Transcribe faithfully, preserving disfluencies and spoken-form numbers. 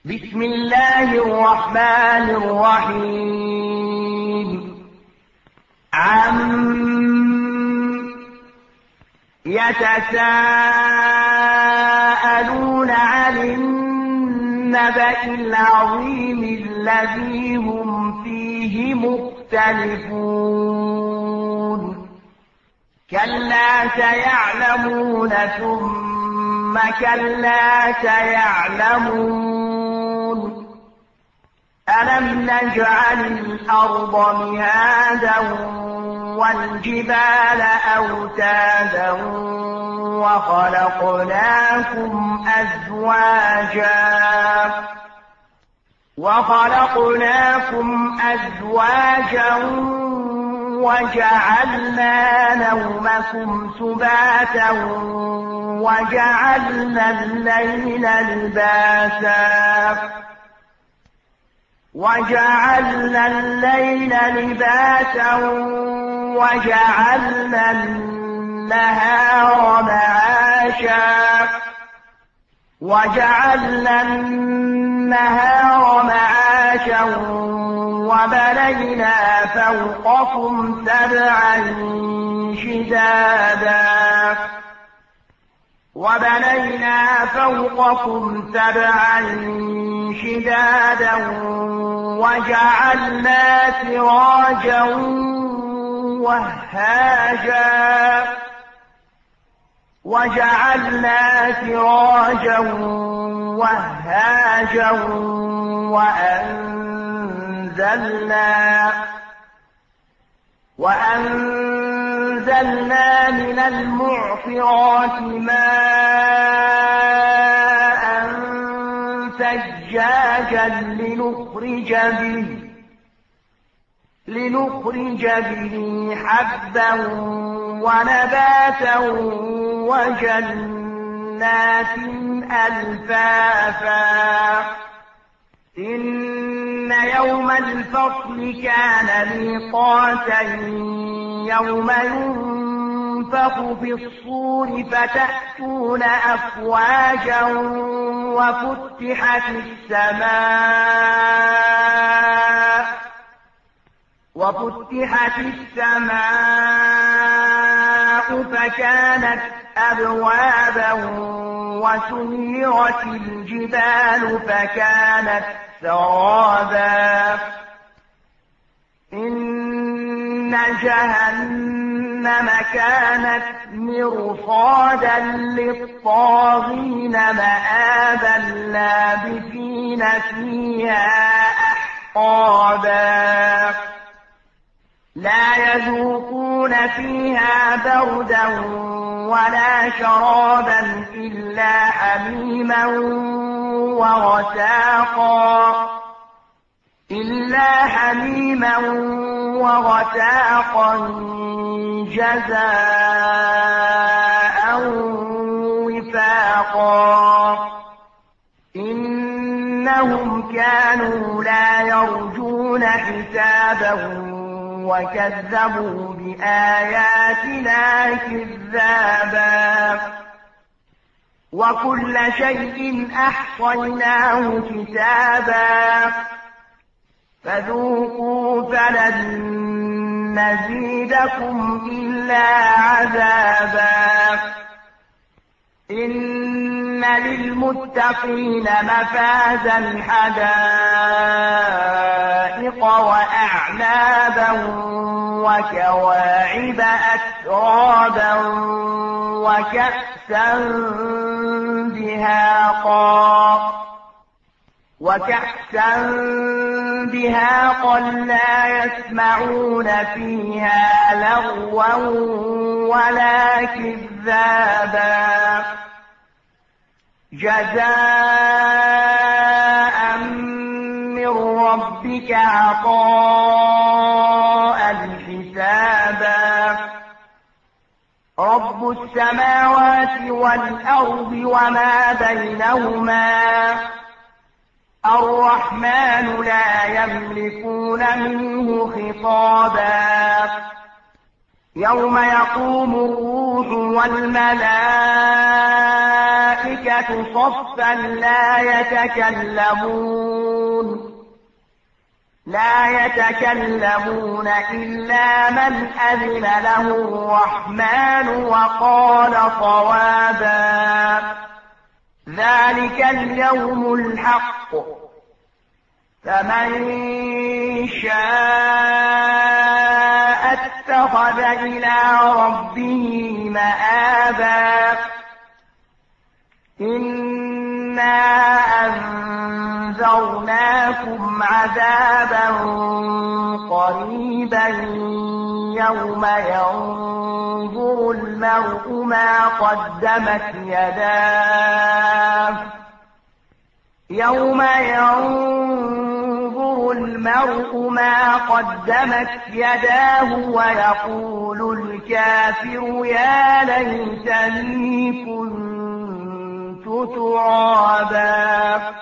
بسم الله الرحمن الرحيم. عم يتساءلون عن النبأ العظيم الذي هم فيه مختلفون. كلا سيعلمون ثم كلا سيعلمون. ألم نجعل الأرض مهادا والجبال أوتادا وخلقناكم أزواجا وخلقناكم أزواجا وجعلنا نومكم سباتا وجعلنا الليل لباسا وجعلنا الليل لباسا وجعلنا النهار معاشا وجعلنا النهار معاشا وبنينا فوقكم سبعا شدادا وبنينا فوقكم سبعا شدادا وجعلنا سراجا وهاجا وجعلنا سراجا وهاجا وأنزلنا وأنزلنا من المعصرات ماء ثجاجا لنخرج به لنخرج به حبا ونباتا وجنات ألفافا. إن يوم الفصل كان ميقاتا يوم ينفخ في الصور فتأتون أفواجا وفتحت السماء وفتحت السماء فكانت أبوابا وسيرت الجبال فكانت سرابا. إن جهنم كانت مرصادا للطاغين مآبا لابثين فيها أحقابا. لا يذوقون فيها بردا ولا شرابا إلا حميما وغساقا إلا حميما وغساقا جزاء وفاقا. إنهم كانوا لا يرجون حسابا وكذبوا بآياتنا كذابا. وكل شيء أحصيناه كتابا فذوقوا فلن نزيدكم إلا عذابا. إن للمتقين مفازا حدائق وأعنابا وكواعب أترابا وكأسا دهاقا وكأسا دهاقا لا يسمعون فيها لغوا ولا كذابا. جزاء من ربك عطاء حسابا. رب السماوات والأرض وما بينهما الرحمن لا يملكون منه خطابا. يوم يقوم الروح والملائكة الْمَلَائِكَةُ صَفًّا لَّا يَتَكَلَّمُونَ لا يتكلمون إلا من أذن له الرحمن وقال صوابا ذلك اليوم الحق فمن شاء اتخذ إلى ربه مآبا إنا أنذرناكم عذابا قريبا يوم ينظر المرء ما قدمت يداه يوم ينظر المرء ما قدمت يداه ويقول الكافر يا ليتني كنت ترابا